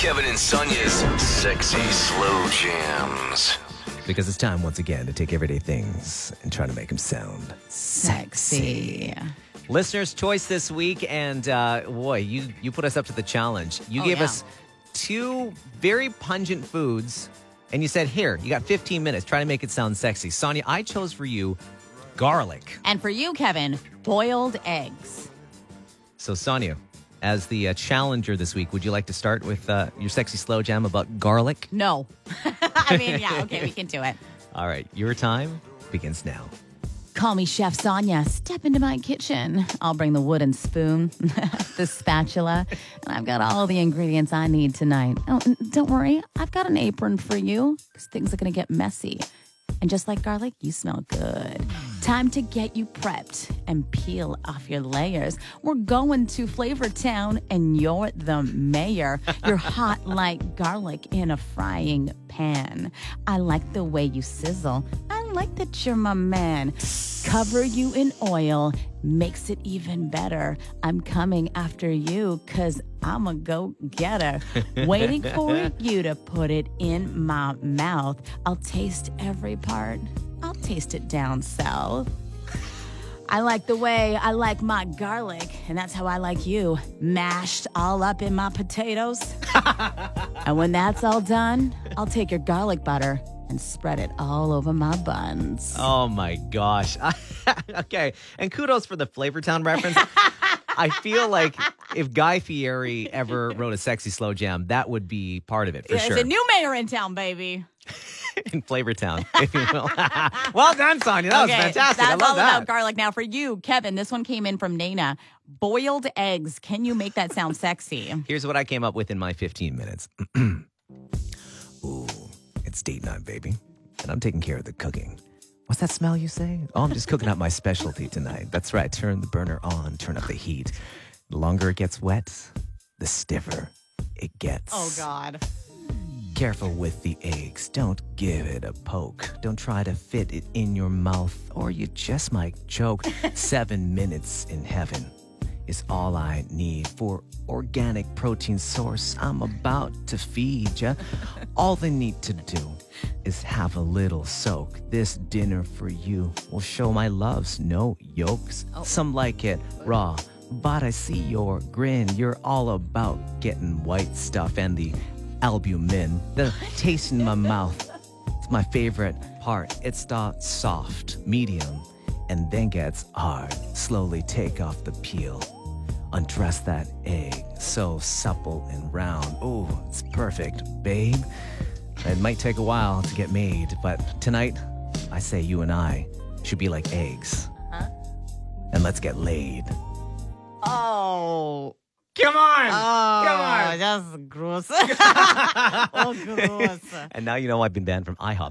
Kevin and Sonia's Sexy Slow Jams. Because it's time once again to take everyday things and try to make them sound Sexy. Listener's choice this week, and boy, you put us up to the challenge. You gave us two very pungent foods, and you said, here, you got 15 minutes. Try to make it sound sexy. Sonia, I chose for you garlic. And for you, Kevin, boiled eggs. So, Sonia, as the challenger this week, would you like to start with your sexy slow jam about garlic? No. I mean, yeah, okay, we can do it. All right, your time begins now. Call me Chef Sonia. Step into my kitchen. I'll bring the wooden spoon, the spatula, and I've got all the ingredients I need tonight. Oh, and don't worry, I've got an apron for you because things are going to get messy. And just like garlic, you smell good. Time to get you prepped and peel off your layers. We're going to Flavor Town, and you're the mayor. You're hot like garlic in a frying pan. I like the way you sizzle. I like that you're my man. Cover you in oil makes it even better. I'm coming after you because I'm a go-getter. Waiting for you to put it in my mouth. I'll taste every part. I'll taste it down south. I like the way I like my garlic, and that's how I like you, mashed all up in my potatoes. And when that's all done, I'll take your garlic butter and spread it all over my buns. Oh, my gosh. Okay, and kudos for the Flavortown reference. I feel like if Guy Fieri ever wrote a sexy slow jam, that would be part of it, for sure. There's a new mayor in town, baby. In Flavortown, if you will. Well done, Sonia. That was fantastic. That's I love all that. about garlic. Now, for you, Kevin, this one came in from Nana. Boiled eggs. Can you make that sound sexy? Here's what I came up with in my 15 minutes. Ooh, it's date night, baby. And I'm taking care of the cooking. What's that smell you say? Oh, I'm just cooking up my specialty tonight. That's right. Turn the burner on. Turn up the heat. The longer it gets wet, the stiffer it gets. Oh, God. Careful with the eggs. Don't give it a poke. Don't try to fit it in your mouth or you just might choke. 7 minutes in heaven is all I need for organic protein source I'm about to feed ya. All they need to do is have a little soak. This dinner for you will show my loves no yolks. Some like it raw, but I see your grin. You're all about getting white stuff and the albumin. The taste in my mouth, it's my favorite part. It's the soft, medium, and then gets hard. Slowly take off the peel. Undress that egg, so supple and round. Ooh, it's perfect, babe. It might take a while to get made, but tonight, I say you and I should be like eggs. Huh? And let's get laid. Oh. Come on! Oh, Come on! that's gross. Oh, gross. And now you know I've been banned from IHOP.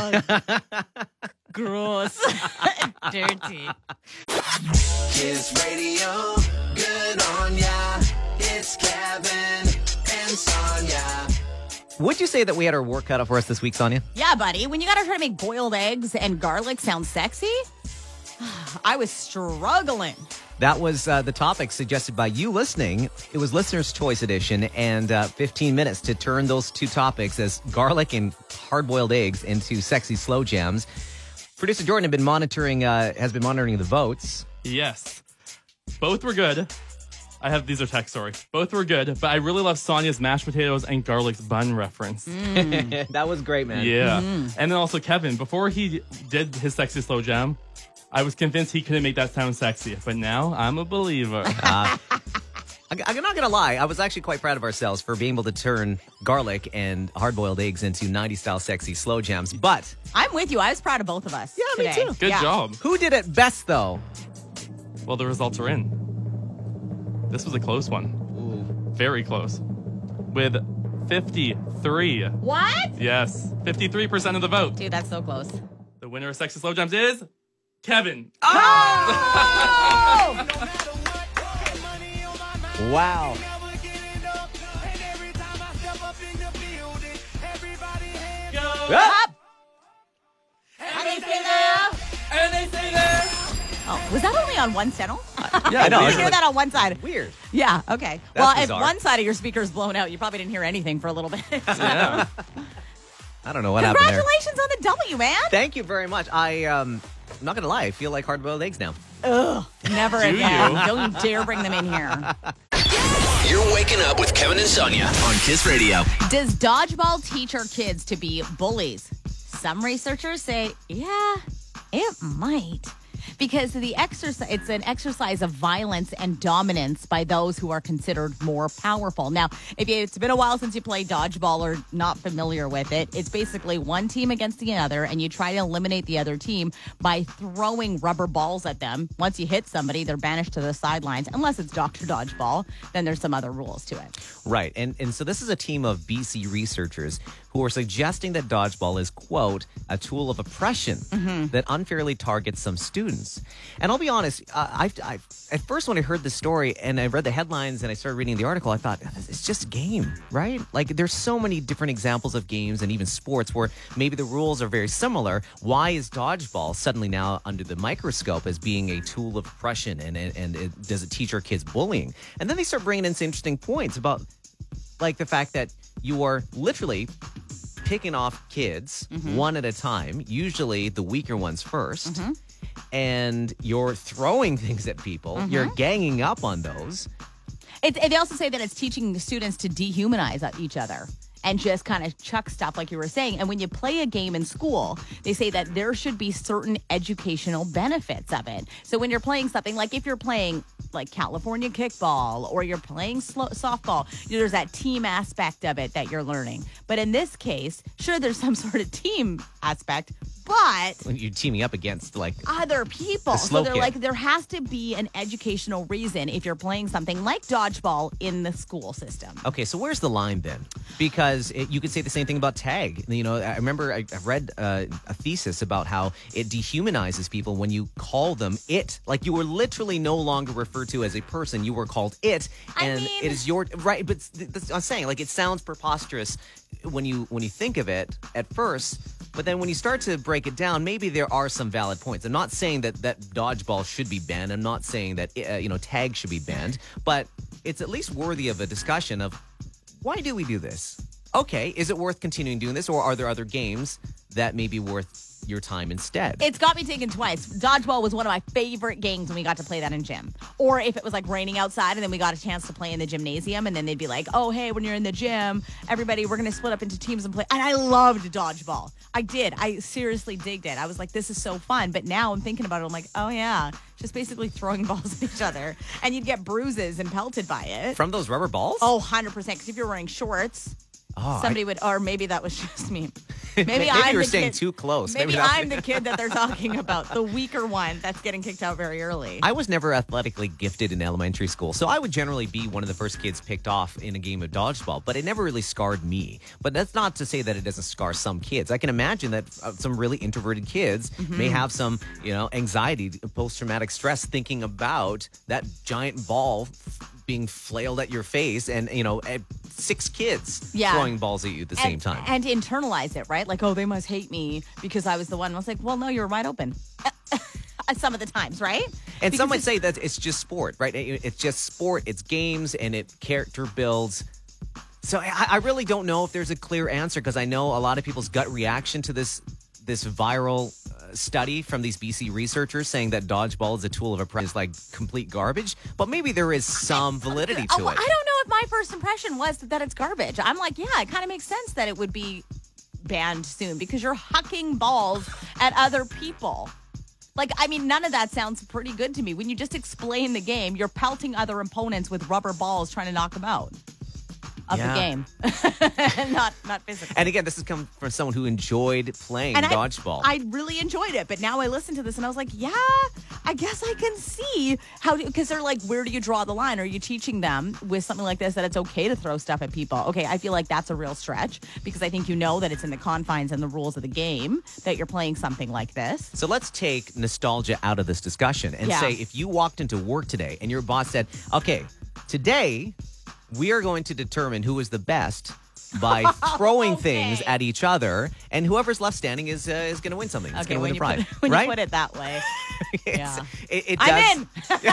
Gross. Dirty. Kiss Radio, good on ya. It's Kevin and Sonia. Would you say that we had our work cut out for us this week, Sonia? Yeah, buddy. When you got to try to make boiled eggs and garlic sound sexy, I was struggling. That was the topic suggested by you listening. It was Listener's Choice Edition, and 15 minutes to turn those two topics as garlic and hard-boiled eggs into sexy slow jams. Producer Jordan has been monitoring the votes. Yes. Both were good. These are text, sorry. Both were good, but I really love Sonia's mashed potatoes and garlic's bun reference. That was great, man. Yeah. And then also Kevin, before he did his sexy slow jam, I was convinced he couldn't make that sound sexy, but now I'm a believer. I'm not going to lie. I was actually quite proud of ourselves for being able to turn garlic and hard-boiled eggs into 90s-style sexy slow jams. But I'm with you. I was proud of both of us. Yeah, me today. too. Good job. who did it best, though? Well, the results are in. This was a close one. Ooh. Very close. With 53. What? Yes. 53% of the vote. Dude, that's so close. The winner of Sexy Slow Jams is Kevin. Oh! Wow. Up! And they stay there. And they stay there. Oh, was that only on one channel? Yeah, I know. You hear that on one side. Weird. Yeah, okay. That's If bizarre. one side of your speaker is blown out, you probably didn't hear anything for a little bit. Yeah. I don't know what happened there. Congratulations on the W, man. Thank you very much. I'm not going to lie. I feel like hard-boiled eggs now. Ugh, never Do again. you? Don't you dare bring them in here. You're waking up with Kevin and Sonia on Kiss Radio. Does dodgeball teach our kids to be bullies? Some researchers say, yeah, it might. Because it's an exercise of violence and dominance by those who are considered more powerful. Now, if it's been a while since you played dodgeball or not familiar with it, it's basically one team against the other, and you try to eliminate the other team by throwing rubber balls at them. Once you hit somebody, they're banished to the sidelines. Unless it's Dr. Dodgeball, then there's some other rules to it. Right. And so this is a team of BC researchers who are suggesting that dodgeball is, quote, a tool of oppression that unfairly targets some students. And I'll be honest, I at first when I heard the story and I read the headlines and I started reading the article, I thought, it's just a game, right? Like there's so many different examples of games and even sports where maybe the rules are very similar. Why is dodgeball suddenly now under the microscope as being a tool of oppression and does it teach our kids bullying? And then they start bringing in some interesting points about like the fact that you are literally picking off kids one at a time, usually the weaker ones first, and you're throwing things at people. You're ganging up on those. They also say that it's teaching the students to dehumanize each other and just kind of chuck stuff like you were saying. And when you play a game in school, they say that there should be certain educational benefits of it. So when you're playing something, like if you're playing like California kickball or you're playing softball, there's that team aspect of it that you're learning. But in this case, sure, there's some sort of team aspect, but When you're teaming up against like other people. The slow So they're kid. like, there has to be an educational reason if you're playing something like dodgeball in the school system. Okay, so where's the line then? Because you could say the same thing about tag. You know, I remember I read a thesis about how it dehumanizes people when you call them it. Like you were literally no longer referred to as a person. You were called it, and it is your right. But I'm saying, like, it sounds preposterous when you think of it at first. But then when you start to break it down, maybe there are some valid points. I'm not saying that dodgeball should be banned. I'm not saying that tag should be banned. But it's at least worthy of a discussion of why do we do this? Okay, is it worth continuing doing this, or are there other games that may be worth your time instead? It's got me thinking twice. Dodgeball was one of my favorite games when we got to play that in gym. Or if it was like raining outside and then we got a chance to play in the gymnasium and then they'd be like, oh, hey, when you're in the gym, everybody, we're going to split up into teams and play. And I loved dodgeball. I did. I seriously digged it. I was like, this is so fun. But now I'm thinking about it. I'm like, oh, yeah, just basically throwing balls at each other. And you'd get bruises and pelted by it. From those rubber balls? Oh, 100%. Because if you're wearing shorts, somebody would, or maybe that was just me. Maybe I'm you were the staying kid- too close. Maybe that's- I'm the kid that they're talking about, the weaker one that's getting kicked out very early. I was never athletically gifted in elementary school, so I would generally be one of the first kids picked off in a game of dodgeball, but it never really scarred me. But that's not to say that it doesn't scar some kids. I can imagine that some really introverted kids may have some, anxiety, post-traumatic stress thinking about that giant ball being flailed at your face and, 6 kids throwing balls at you at the same time. And internalize it, right? Like, oh, they must hate me because I was the one. I was like, well, no, you were wide open. Some of the times, right? And Because some might say that it's just sport, right? It's just sport, it's games, and it character builds. So I really don't know if there's a clear answer because I know a lot of people's gut reaction to this viral study from these BC researchers saying that dodgeball is a tool of oppression is like complete garbage. But maybe there is some validity to it. I don't know if my first impression was that it's garbage. I'm like, yeah, it kind of makes sense that it would be banned soon because you're hucking balls at other people. Like, I mean, none of that sounds pretty good to me. When you just explain the game, you're pelting other opponents with rubber balls trying to knock them out of the game. not physically. And again, this has come from someone who enjoyed playing dodgeball. I really enjoyed it, but now I listened to this and I was like, yeah, I guess I can see how, because they're like, where do you draw the line? Are you teaching them with something like this that it's okay to throw stuff at people? Okay, I feel like that's a real stretch because I think that it's in the confines and the rules of the game that you're playing something like this. So let's take nostalgia out of this discussion and say if you walked into work today and your boss said, okay, today we are going to determine who is the best by throwing things at each other, and whoever's left standing is going to win something. It's going to win the prize. When right? you put it that way. Yeah. It I'm does.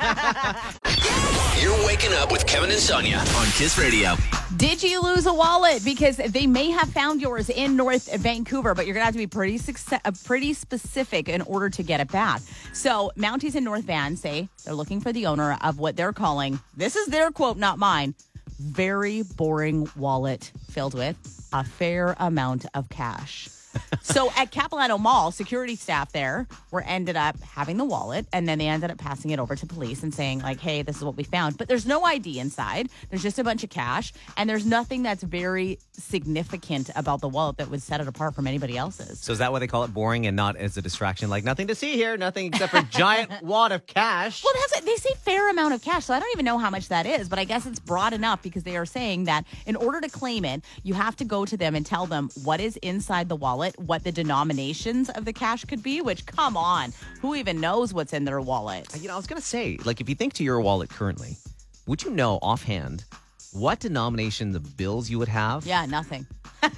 in. You're waking up with Kevin and Sonia on Kiss Radio. Did you lose a wallet? Because they may have found yours in North Vancouver, but you're going to have to be pretty specific in order to get it back. So Mounties in North Van say they're looking for the owner of what they're calling, this is their quote, not mine, very boring wallet filled with a fair amount of cash. So at Capilano Mall, security staff there ended up having the wallet, and then they ended up passing it over to police and saying, like, hey, this is what we found. But there's no ID inside. There's just a bunch of cash, and there's nothing that's very significant about the wallet that would set it apart from anybody else's. So is that why they call it boring and not as a distraction? Like, nothing to see here, nothing except for giant wad of cash. Well, they say fair amount of cash, so I don't even know how much that is, but I guess it's broad enough because they are saying that in order to claim it, you have to go to them and tell them what is inside the wallet, what the denominations of the cash could be, which, come on, who even knows what's in their wallet? You know, I was going to say, like, if you think to your wallet currently, would you know offhand what denomination the bills you would have? Yeah, nothing. Well,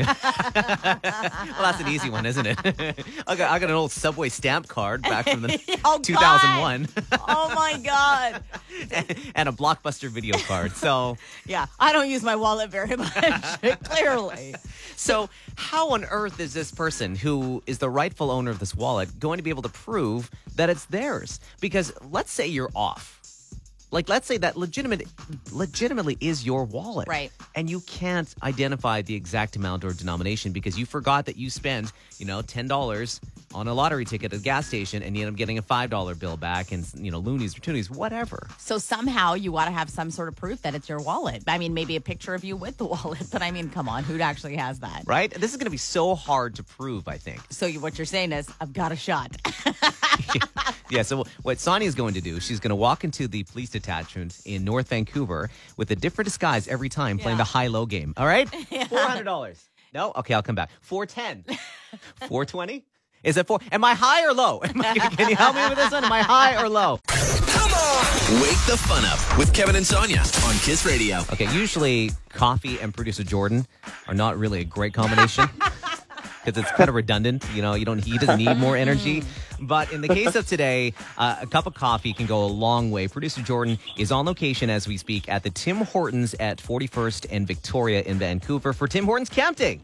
that's an easy one, isn't it? I got an old Subway stamp card back from the 2001. Oh, my God. and a Blockbuster video card. So, yeah, I don't use my wallet very much, clearly. So how on earth is this person who is the rightful owner of this wallet going to be able to prove that it's theirs? Because let's say you're off. Like, let's say that legitimately is your wallet. Right. And you can't identify the exact amount or denomination because you forgot that you spent, $10 on a lottery ticket at a gas station and you end up getting a $5 bill back and, loonies or toonies, whatever. So somehow you got to have some sort of proof that it's your wallet. I mean, maybe a picture of you with the wallet, but I mean, come on, who actually has that? Right? This is going to be so hard to prove, I think. So what you're saying is, I've got a shot. Yeah, so what Sonia's going to do, she's going to walk into the police detachment in North Vancouver with a different disguise every time playing the high-low game. All right? Yeah. $400. No? Okay, I'll come back. $410. $420? Is it 4? Am I high or low? Can you help me with this one? Am I high or low? Come on! Wake the fun up with Kevin and Sonia on Kiss Radio. Okay, usually coffee and producer Jordan are not really a great combination. Because it's kind of redundant, he doesn't need more energy. But in the case of today, a cup of coffee can go a long way. Producer Jordan is on location as we speak at the Tim Hortons at 41st and Victoria in Vancouver for Tim Hortons Camp Day.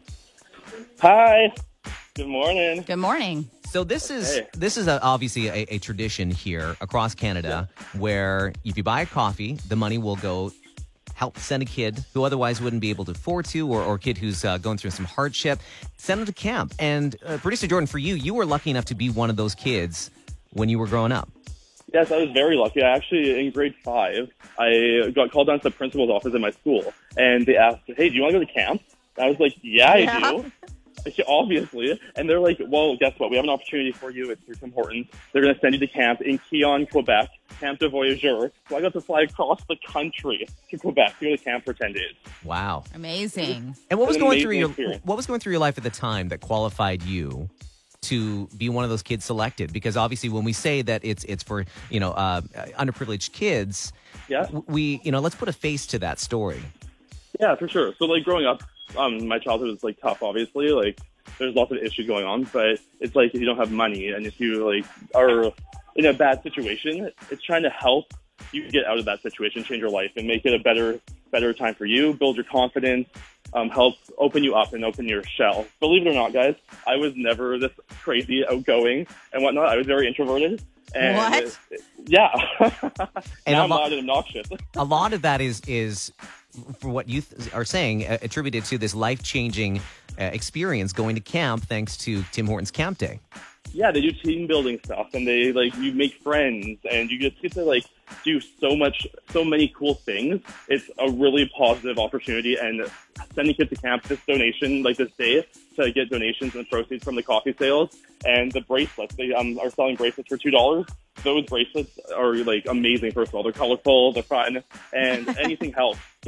Hi. Good morning. Good morning. So this is obviously a tradition here across Canada where if you buy a coffee, the money will go help send a kid who otherwise wouldn't be able to afford to, or a kid who's going through some hardship, send them to camp. And Producer Jordan, for you were lucky enough to be one of those kids when you were growing up. Yes, I was very lucky. I actually, in grade 5, I got called down to the principal's office in my school, and they asked, hey, do you want to go to camp? And I was like, yeah, I do. Obviously. And they're like, well, guess what? We have an opportunity for you. It's through Tim Hortons. They're going to send you to camp in Keon, Quebec, Camp de Voyageur. So I got to fly across the country to Quebec to go to camp for 10 days. Wow. Amazing. And what was An going amazing through experience. what was going through your life at the time that qualified you to be one of those kids selected? Because obviously when we say that it's for, underprivileged kids, Yeah. let's put a face to that story. Yeah, for sure. So, growing up, my childhood was, tough, obviously. There's lots of issues going on, but it's if you don't have money and if you, are in a bad situation, it's trying to help you get out of that situation, change your life, and make it a better time for you, build your confidence, help open you up and open your shell. Believe it or not, guys, I was never this crazy outgoing and whatnot. I was very introverted. And What? Yeah. And now I'm loud and obnoxious. A lot of that is for what you are saying, attributed to this life-changing experience going to camp thanks to Tim Hortons Camp Day. Yeah, they do team building stuff, and they you make friends, and you just get to do so many cool things. It's a really positive opportunity, and sending kids to camp, this donation, this day, to get donations and proceeds from the coffee sales, and the bracelets. They are selling bracelets for $2. Those bracelets are amazing. First of all, they're colorful, they're fun, and anything helps. So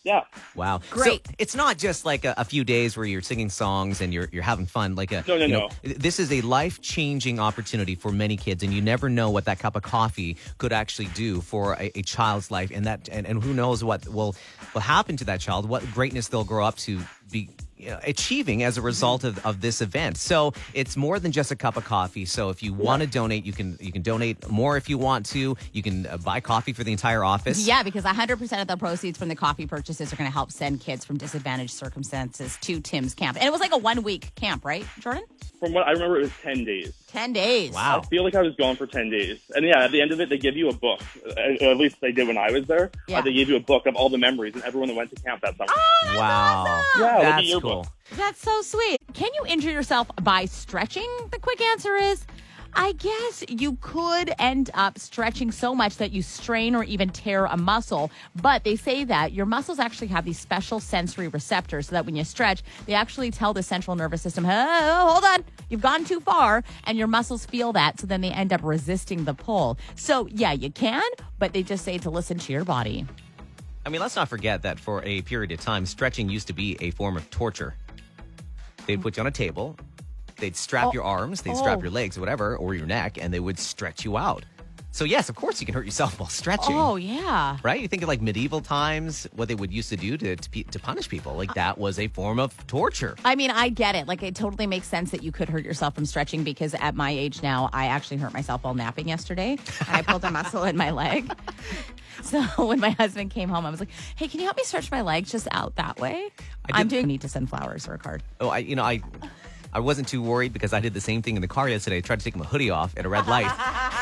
Yeah. Wow. Great. So it's not just like a few days where you're singing songs and you're having fun. Like No. This is a life-changing opportunity for many kids, and you never know what that cup of coffee could actually do for a child's life, and who knows what will happen to that child, what greatness they'll grow up to be achieving as a result of this event. So it's more than just a cup of coffee. So if you want to donate, you can donate more if you want to. You can buy coffee for the entire office. Yeah, because 100% of the proceeds from the coffee purchases are going to help send kids from disadvantaged circumstances to Tim's camp. And it was like a 1-week camp, right, Jordan? From what I remember, it was 10 days. 10 days. Wow. I feel like I was gone for 10 days. And yeah, at the end of it, they give you a book. At least they did when I was there. Yeah. They gave you a book of all the memories and everyone that went to camp that summer. Wow. Yeah, like a That's yearbook. cool. That's so sweet. Can you injure yourself by stretching? The quick answer is, I guess you could end up stretching so much that you strain or even tear a muscle. But they say that your muscles actually have these special sensory receptors so that when you stretch, they actually tell the central nervous system, oh, hold on, you've gone too far. And your muscles feel that. So then they end up resisting the pull. So yeah, you can, but they just say to listen to your body. I mean, let's not forget that for a period of time, stretching used to be a form of torture. They'd put you on a table, they'd strap your arms, they'd strap your legs, whatever, or your neck, and they would stretch you out. So yes, of course you can hurt yourself while stretching. Oh, yeah. Right? You think of like medieval times, what they would used to do to punish people. Like that was a form of torture. I mean, I get it. Like, it totally makes sense that you could hurt yourself from stretching because at my age now, I actually hurt myself while napping yesterday. And I pulled a muscle in my leg. So when my husband came home, I was like, hey, can you help me stretch my legs just out that way? I need to send flowers or a card. Oh, I wasn't too worried because I did the same thing in the car yesterday. I tried to take my hoodie off at a red light.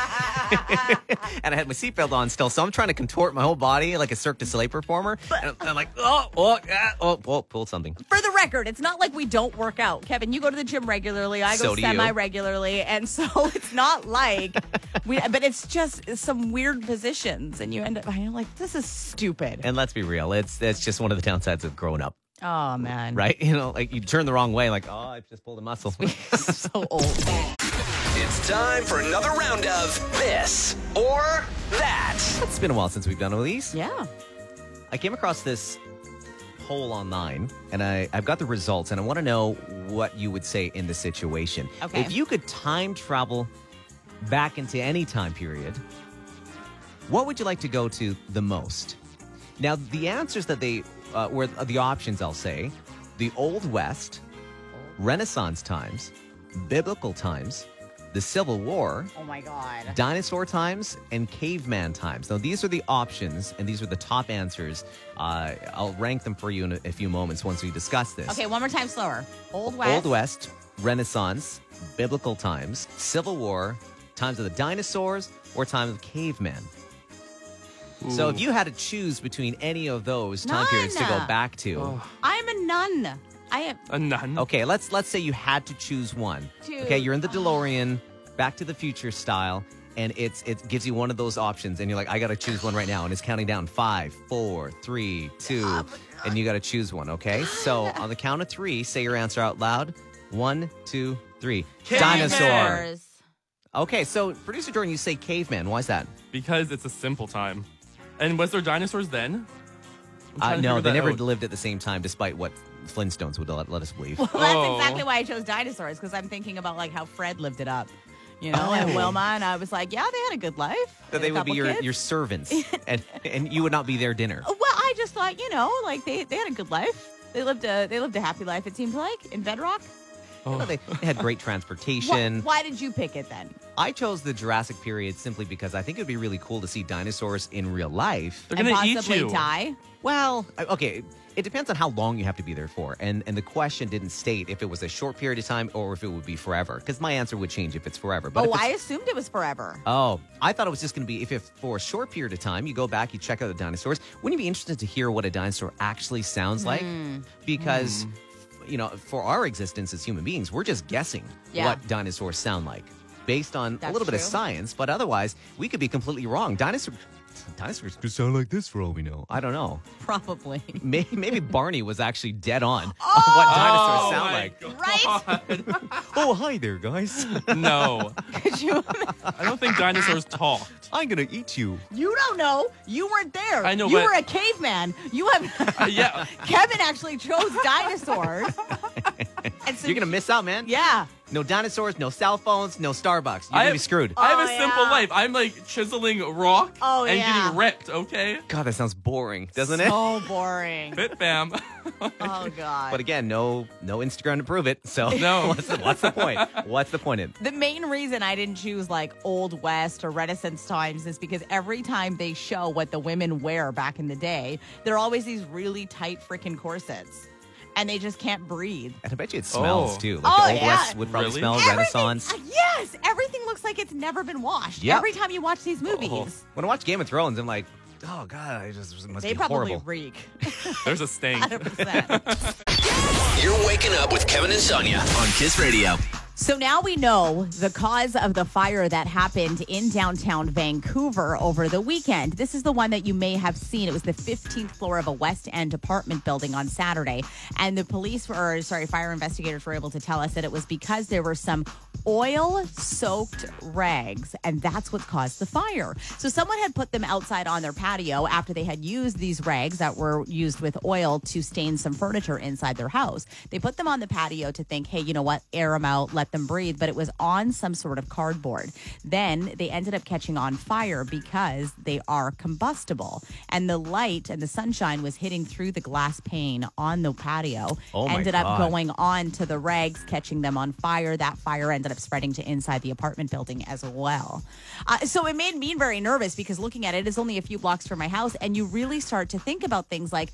And I had my seatbelt on still, so I'm trying to contort my whole body like a Cirque du Soleil performer. And I'm like, pulled something. For the record, it's not like we don't work out. Kevin, you go to the gym regularly. I go So do you. semi-regularly. And so it's not like but it's just some weird positions. And you end up, I'm like, this is stupid. And let's be real, it's just one of the downsides of growing up, Oh, man. right? Like you turn the wrong way, like, oh, I just pulled a muscle. So old. It's time for another round of This or That. It's been a while since we've done one of these. Yeah. I came across this poll online, and I've got the results, and I want to know what you would say in this situation. Okay. If you could time travel back into any time period, what would you like to go to the most? Now, the answers that they were the options, I'll say, the Old West, Renaissance times, biblical times, the Civil War, Oh, my God. dinosaur times, and caveman times. Now, these are the options, and these are the top answers. I'll rank them for you in a few moments once we discuss this. Okay, one more time slower. Old West. Old West, Renaissance, biblical times, Civil War, times of the dinosaurs, or times of cavemen. So if you had to choose between any of those time periods to go None. back to, I'm a nun. I am. A nun. okay, let's say you had to choose one. Okay, you're in the DeLorean, Back to the Future style, and it gives you one of those options, and you're like, I got to choose one right now, and it's counting down 5, 4, 3, 2, and you got to choose one. Okay, so on the count of 3, say your answer out loud. 1, 2, 3. Dinosaur. Dinosaurs. Okay, so producer Jordan, you say caveman. Why is that? Because it's a simple time. And was there dinosaurs then? I'm trying to No, figure they that never out. lived at the same time, despite what Flintstones would let us believe. Well, that's Oh. exactly why I chose dinosaurs, because I'm thinking about like how Fred lived it up. You know, Oh. and Wilma, and I was like, yeah, they had a good life. That Had they a would be couple kids. your servants, and you would not be their dinner. Well, I just thought, you know, like they had a good life. They lived a happy life. It seemed like in Bedrock. Well, they had great transportation. Why did you pick it then? I chose the Jurassic period simply because I think it would be really cool to see dinosaurs in real life. They're And gonna eat possibly you. die. Well, okay, it depends on how long you have to be there for. And the question didn't state if it was a short period of time or if it would be forever, because my answer would change if it's forever. But Oh, if it's, I assumed it was forever. Oh, I thought it was just going to be if for a short period of time, you go back, you check out the dinosaurs. Wouldn't you be interested to hear what a dinosaur actually sounds like? Because, you know, for our existence as human beings, we're just guessing Yeah. what dinosaurs sound like based on a That's little bit of true. science. But otherwise, we could be completely wrong. Dinosaurs could sound like this for all we know. I don't know. Probably. Maybe Barney was actually dead on what dinosaurs sound like. Right? Oh, hi there, guys. No. Could you? I don't think dinosaurs talked. I'm going to eat you. You don't know. You weren't there. I know, You but- were a caveman. You have. Yeah. Kevin actually chose dinosaurs. And so You're going to miss out, man. Yeah. No dinosaurs, no cell phones, no Starbucks. You're going to be screwed. I have a Oh, simple yeah. life. I'm like chiseling rock Oh, and yeah. getting ripped, okay? God, that sounds boring, doesn't it? So boring. Fit fam. Oh God. But again, no Instagram to prove it. So No. what's the point? What's the point in? The main reason I didn't choose like Old West or Renaissance times is because every time they show what the women wear back in the day, there are always these really tight freaking corsets. And they just can't breathe. And I bet you it smells Oh. too. Like Oh, the Old yeah. West would probably Really? smell. Everything- Renaissance. Yes, everything looks like it's never been washed. Yep. Every time you watch these movies, Oh. When I watch Game of Thrones, I'm like, oh God, it must they be probably horrible. reek. There's a stink. 100%. You're waking up with Kevin and Sonia on Kiss Radio. So now we know the cause of the fire that happened in downtown Vancouver over the weekend. This is the one that you may have seen. It was the 15th floor of a West End apartment building on Saturday. And the fire investigators were able to tell us that it was because there were some oil-soaked rags, and that's what caused the fire. So someone had put them outside on their patio after they had used these rags that were used with oil to stain some furniture inside their house. They put them on the patio to think, hey, you know what, air them out, let them breathe, but it was on some sort of cardboard. Then they ended up catching on fire because they are combustible. And the light and the sunshine was hitting through the glass pane on the patio. Oh my ended up God. going on to the rags, catching them on fire. That fire ended up spreading to inside the apartment building as well. So it made me very nervous because looking at it, it's only a few blocks from my house, and you really start to think about things like,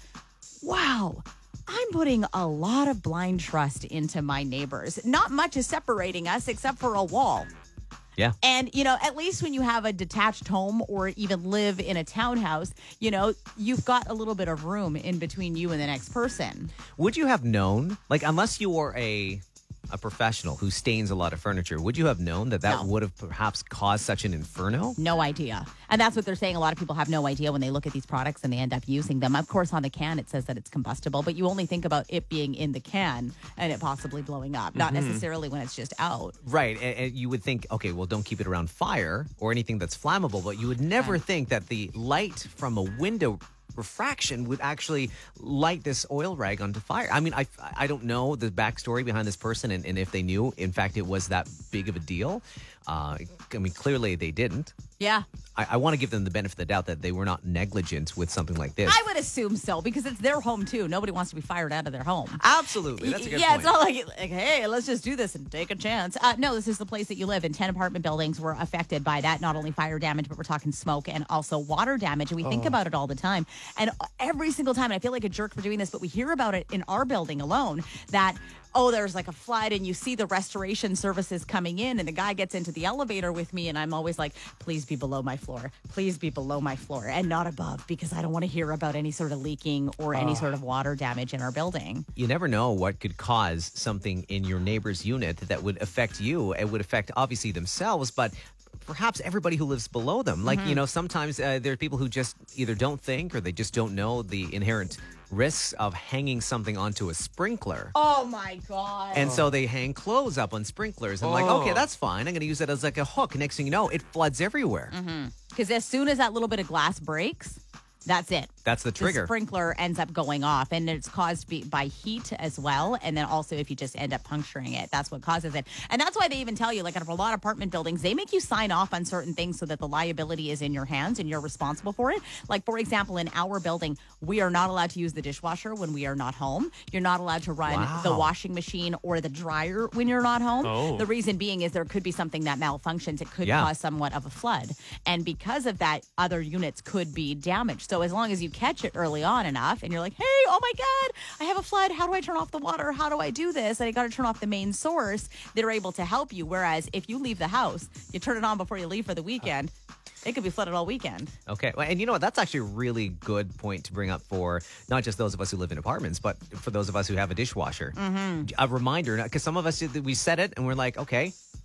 wow, I'm putting a lot of blind trust into my neighbors. Not much is separating us except for a wall. Yeah. And, you know, at least when you have a detached home or even live in a townhouse, you know, you've got a little bit of room in between you and the next person. Would you have known, like, unless you were a professional who stains a lot of furniture, would you have known that No. would have perhaps caused such an inferno? No idea. And that's what they're saying. A lot of people have no idea when they look at these products and they end up using them. Of course, on the can, it says that it's combustible, but you only think about it being in the can and it possibly blowing up, not necessarily when it's just out. Right. And you would think, okay, well, don't keep it around fire or anything that's flammable, but you would never think that the light from a window refraction would actually light this oil rag onto fire. I mean, I don't know the backstory behind this person and if they knew, in fact, it was that big of a deal. I mean, clearly they didn't. Yeah. I want to give them the benefit of the doubt that they were not negligent with something like this. I would assume so because it's their home too. Nobody wants to be fired out of their home. Absolutely. That's a good yeah, point. it's not like, hey, let's just do this and take a chance. No, this is the place that you live in. 10 apartment buildings were affected by that. Not only fire damage, but we're talking smoke and also water damage. And we think about it all the time. And every single time, and I feel like a jerk for doing this, but we hear about it in our building alone that, oh, there's like a flood and you see the restoration services coming in and the guy gets into the elevator with me and I'm always like, please be below my floor. Please be below my floor and not above because I don't want to hear about any sort of leaking or any sort of water damage in our building. You never know what could cause something in your neighbor's unit that would affect you. It would affect obviously themselves, but perhaps everybody who lives below them. Like, you know, sometimes there are people who just either don't think or they just don't know the inherent risks of hanging something onto a sprinkler. Oh my God. And so they hang clothes up on sprinklers and like, okay, that's fine. I'm going to use it as like a hook. Next thing you know, it floods everywhere. Because as soon as that little bit of glass breaks, that's it. That's the trigger. The sprinkler ends up going off, and it's caused by heat as well. And then also, if you just end up puncturing it, that's what causes it. And that's why they even tell you, like, in a lot of apartment buildings, they make you sign off on certain things so that the liability is in your hands and you're responsible for it. Like, for example, in our building, we are not allowed to use the dishwasher when we are not home. You're not allowed to run the washing machine or the dryer when you're not home. Oh. The reason being is there could be something that malfunctions. It could cause somewhat of a flood. And because of that, other units could be damaged. So as long as you catch it early on enough and you're like, hey, oh my God, I have a flood. How do I turn off the water? How do I do this? And I got to turn off the main source. They're able to help you. Whereas if you leave the house, you turn it on before you leave for the weekend, it could be flooded all weekend. Okay. Well, and you know what? That's actually a really good point to bring up for not just those of us who live in apartments, but for those of us who have a dishwasher. A reminder, because some of us, we set it and we're like, okay,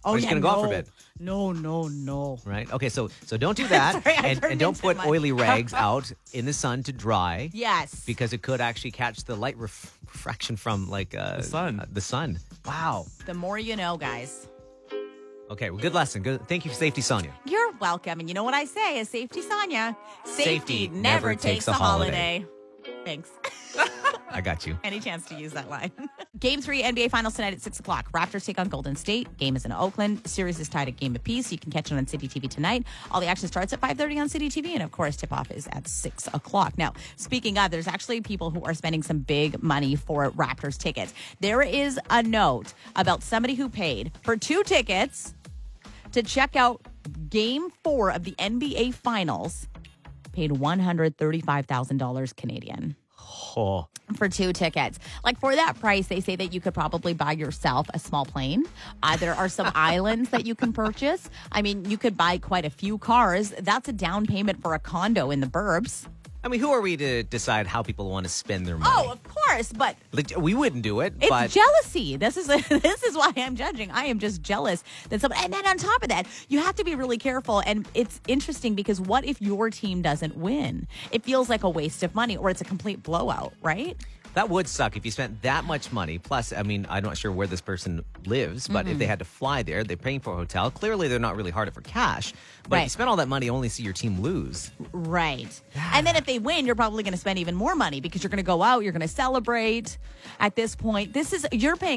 Or just going to go out for a bit. No. Right? Okay, so don't do that. Sorry, I and turned don't into put my- oily rags out in the sun to dry. Yes. Because it could actually catch the light refraction from the sun. Wow. The more you know, guys. Okay, well, good lesson. Good. Thank you for safety, Sonia. You're welcome. And you know what I say is safety, Sonia. Safety never takes a holiday. Thanks. I got you. Any chance to use that line. Game 3 NBA Finals tonight at 6 o'clock. Raptors take on Golden State. Game is in Oakland. Series is tied at game apiece. You can catch it on City TV tonight. All the action starts at 5:30 on City TV. And, of course, tip-off is at 6 o'clock. Now, speaking of, there's actually people who are spending some big money for Raptors tickets. There is a note about somebody who paid for 2 tickets to check out Game 4 of the NBA Finals. Paid $135,000 Canadian. Oh. For 2 tickets. Like, for that price, they say that you could probably buy yourself a small plane. There are some islands that you can purchase. I mean, you could buy quite a few cars. That's a down payment for a condo in the burbs. I mean, who are we to decide how people want to spend their money? Oh, of course, but Like, we wouldn't do it. it's but jealousy. This is why I'm judging. I am just jealous that somebody. And then on top of that, you have to be really careful. And it's interesting because what if your team doesn't win? It feels like a waste of money, or it's a complete blowout, right? that would suck if you spent that much money. Plus, I mean, I'm not sure where this person lives, but if they had to fly there, they're paying for a hotel. Clearly, they're not really hard it for cash. But if Right. you spend all that money, only see your team lose. Right. And then if they win, you're probably going to spend even more money because you're going to go out, you're going to celebrate. At this point, you're paying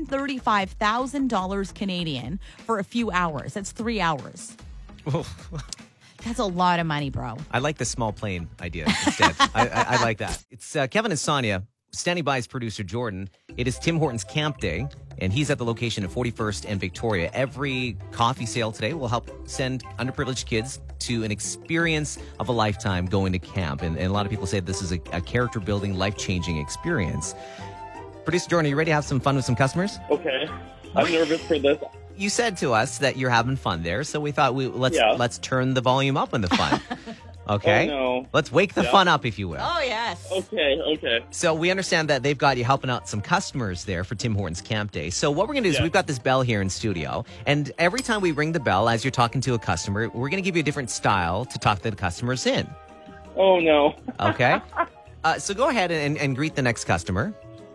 $135,000 Canadian for a few hours. That's 3 hours. That's a lot of money, bro. I like the small plane idea instead. I like that. It's Kevin and Sonia. Standing by is producer Jordan. It is Tim Hortons Camp Day, and he's at the location at 41st and Victoria. Every coffee sale today will help send underprivileged kids to an experience of a lifetime going to camp. And a lot of people say this is a character-building, life-changing experience. Producer Jordan, are you ready to have some fun with some customers? Okay. I'm nervous for this. You said to us that you're having fun there, so we thought let's turn the volume up on the fun. Okay? Oh, no. Let's wake the fun up, if you will. Oh, yes. Okay. So we understand that they've got you helping out some customers there for Tim Hortons Camp Day. So what we're going to do is we've got this bell here in studio, and every time we ring the bell as you're talking to a customer, we're going to give you a different style to talk the customers in. Oh, no. Okay? So go ahead and greet the next customer.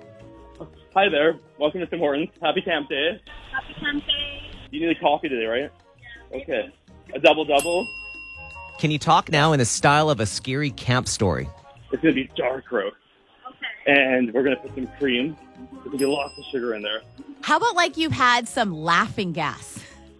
Hi there. Welcome to Tim Hortons. Happy Camp Day. Happy Camp Day. You need a coffee today, right? Okay. A double-double. Can you talk now in the style of a scary camp story? It's going to be dark roast. Okay. And we're going to put some cream. There's going to be lots of sugar in there. How about like you've had some laughing gas?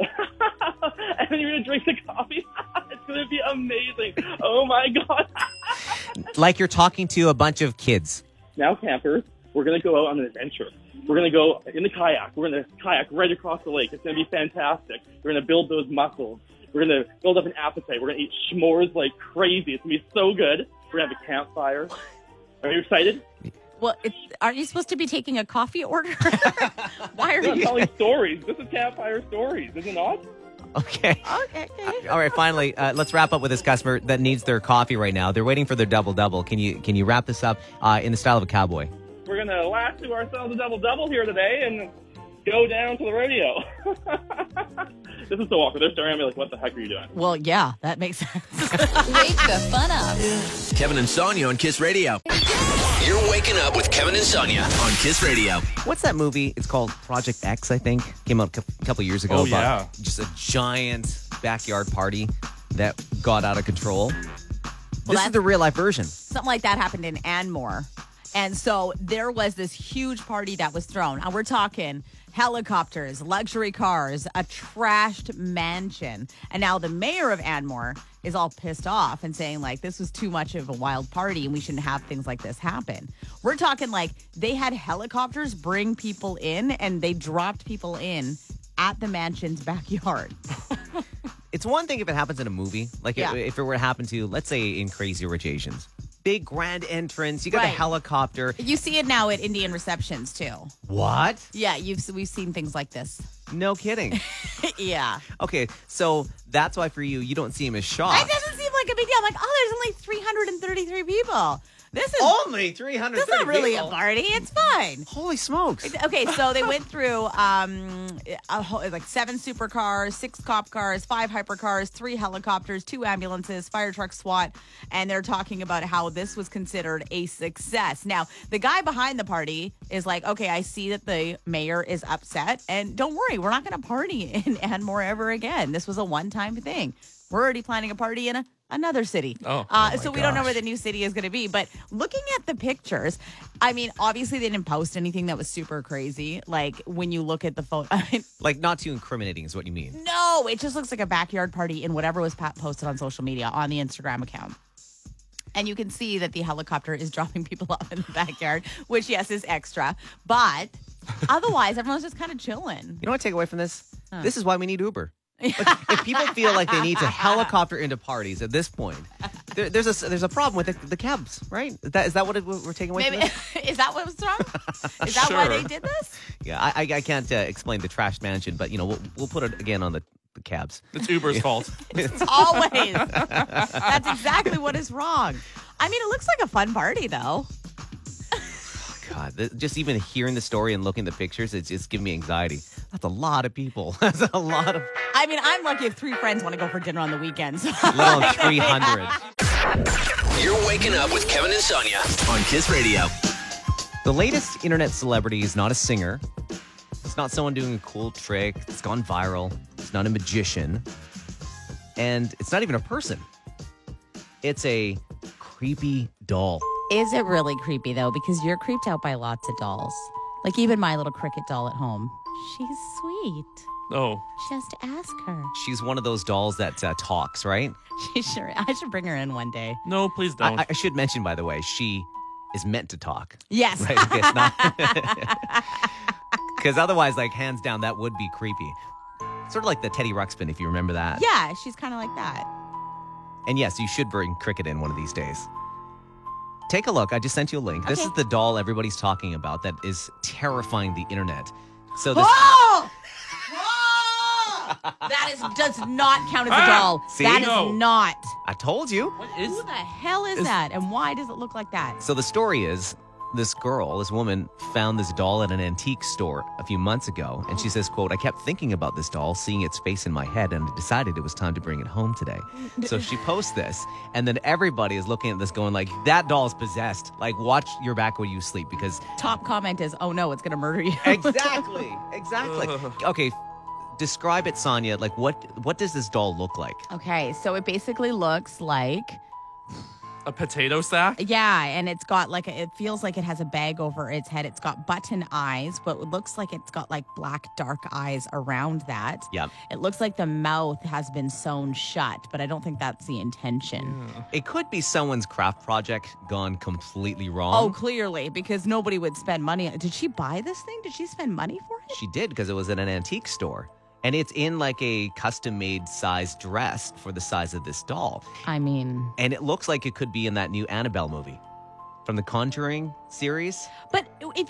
And then you're going to drink the coffee. It's going to be amazing. Oh, my God. Like you're talking to a bunch of kids. Now, campers, we're going to go out on an adventure. We're going to go in the kayak. We're going to kayak right across the lake. It's going to be fantastic. We're going to build those muscles. We're going to build up an appetite. We're going to eat s'mores like crazy. It's going to be so good. We're going to have a campfire. Are you excited? Well, aren't you supposed to be taking a coffee order? Why are I'm you? telling stories. This is campfire stories, is it not? Okay. Okay. All right, finally, let's wrap up with this customer that needs their coffee right now. They're waiting for their double-double. Can you wrap this up in the style of a cowboy? We're going to lasso ourselves a double-double here today and go down to the rodeo. This is so awkward. They're staring at me like, what the heck are you doing? Well, yeah, that makes sense. Wake the fun up. Kevin and Sonia on Kiss Radio. You're waking up with Kevin and Sonia on Kiss Radio. What's that movie? It's called Project X, I think. Came out a couple years ago. Oh, about yeah. Just a giant backyard party that got out of control. This is the real-life version. Something like that happened in Anmore. And so there was this huge party that was thrown. And we're talking helicopters, luxury cars, a trashed mansion. And now the mayor of Anmore is all pissed off and saying, like, this was too much of a wild party and we shouldn't have things like this happen. We're talking like they had helicopters bring people in and they dropped people in at the mansion's backyard. It's one thing if it happens in a movie. Like Yeah. if it were to happen to, let's say, in Crazy Rich Asians. Big grand entrance. You got a Right. helicopter. You see it now at Indian receptions, too. What? Yeah, we've seen things like this. No kidding. Yeah. Okay, so that's why for you don't see him as It shocked. doesn't seem like a big deal. I'm like, oh, there's only 333 people. This is Only 330 That's not really people? a party. It's fine. Holy smokes. Okay, so they went through like 7 supercars, 6 cop cars, 5 hypercars, 3 helicopters, 2 ambulances, fire truck, SWAT, and they're talking about how this was considered a success. Now, the guy behind the party is like, okay, I see that the mayor is upset, and don't worry, we're not going to party in Anmore ever again. This was a one-time thing. We're already planning a party in another city. So we don't know where the new city is going to be. But looking at the pictures, I mean, obviously they didn't post anything that was super crazy. Like when you look at the photo. I mean, Like, not too incriminating is what you mean. no, it just looks like a backyard party in whatever was posted on social media on the Instagram account. And you can see that the helicopter is dropping people off in the backyard, which, yes, is extra. But otherwise, everyone's just kind of chilling. You know what I take away from this? This is why we need Uber. Like, if people feel like they need to helicopter into parties at this point, there's a problem with the cabs, right? Is that what we're taking away from Maybe this? is that what was wrong? Is that why Sure. they did this? Yeah, I can't explain the trashed mansion, but we'll put it again on the cabs. It's Uber's fault. Always. That's exactly what is wrong. I mean, it looks like a fun party, though. God, just even hearing the story and looking at the pictures, it's just giving me anxiety. That's a lot of people. That's a lot of, I mean, I'm lucky if 3 friends want to go for dinner on the weekends. let alone 300. You're waking up with Kevin and Sonia on Kiss Radio. The latest internet celebrity is not a singer. It's not someone doing a cool trick. It's gone viral. It's not a magician. And it's not even a person. It's a creepy doll. Is it really creepy, though? Because you're creeped out by lots of dolls. Like even my little cricket doll at home. She's sweet. Oh, Just ask her. She's one of those dolls that talks, right? She sure. I should bring her in one day. no, please don't. I should mention, by the way, she is meant to talk. Yes. Right? Okay, it's not. Because otherwise, like, hands down, that would be creepy. Sort of like the Teddy Ruxpin, if you remember that. Yeah, she's kind of like that. And yes, you should bring Cricket in one of these days. Take a look. I just sent you a link. This Okay. is the doll everybody's talking about that is terrifying the internet. So this. Oh! Does not count as a doll. See? That is No. not. I told you. what is? Who the hell is that? And why does it look like that? So the story is this woman found this doll at an antique store a few months ago. And she says, quote, I kept thinking about this doll, seeing its face in my head, and I decided it was time to bring it home today. So she posts this, and then everybody is looking at this going like, that doll's possessed. Like, watch your back when you sleep because Top comment is, oh no, it's going to murder you. Exactly. Okay, describe it, Sonia. Like, what does this doll look like? Okay, so it basically looks like, A potato sack? yeah, and it's got like, it feels like it has a bag over its head. It's got button eyes, but it looks like it's got like black, dark eyes around that. Yeah. It looks like the mouth has been sewn shut, but I don't think that's the intention. It could be someone's craft project gone completely Oh, wrong. clearly, because nobody would spend money. Did she buy this thing? Did she spend money for it? She did because it was at an antique store. And it's in like a custom-made size dress for the size of this doll. I mean, And it looks like it could be in that new Annabelle movie from the Conjuring series. but if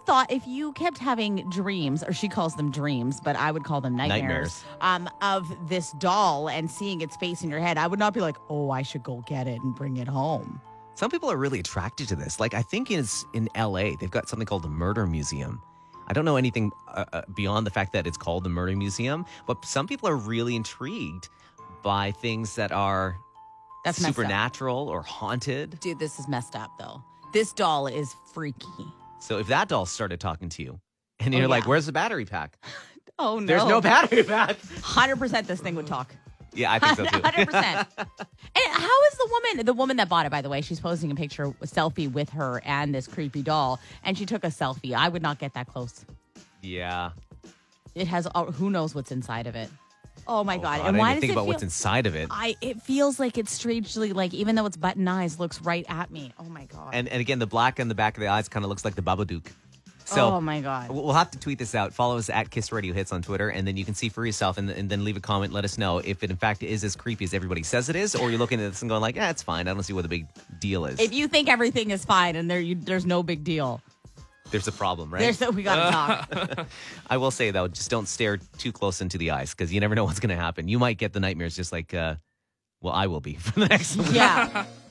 you kept having dreams, or she calls them dreams, but I would call them nightmares. Of this doll and seeing its face in your head, I would not be like, oh, I should go get it and bring it home. Some people are really attracted to this. Like, I think it's in LA. They've got something called the Murder Museum. I don't know anything beyond the fact that it's called the Murder Museum, but some people are really intrigued by things that are That's messed up. supernatural or haunted. Dude, this is messed up, though. This doll is freaky. So if that doll started talking to you and you're like, yeah. where's the battery pack? Oh, no. There's no battery pack. 100% this thing would talk. Yeah, I think so too. 100%. And how is the woman that bought it, by the way, she's posting a picture, a selfie with her and this creepy doll, and she took a selfie. I would not get that close. Yeah. It has, who knows what's inside of it. Oh my God. God, And I why didn't does think it about feel, what's inside of it. it feels like it's strangely, like, even though it's button eyes, looks right at me. Oh my God. And again, the black on the back of the eyes kind of looks like the Babadook. So oh my God. we'll have to tweet this out. Follow us at Kiss Radio Hits on Twitter, and then you can see for yourself, and then leave a comment. Let us know if it in fact is as creepy as everybody says it is, or you're looking at this and going like, it's fine. I don't see what the big deal is. If you think everything is fine and there's no big deal, There's a problem, right? we got to talk. I will say, though, just don't stare too close into the eyes because you never know what's going to happen. You might get the nightmares just like, I will be for the next one. Yeah.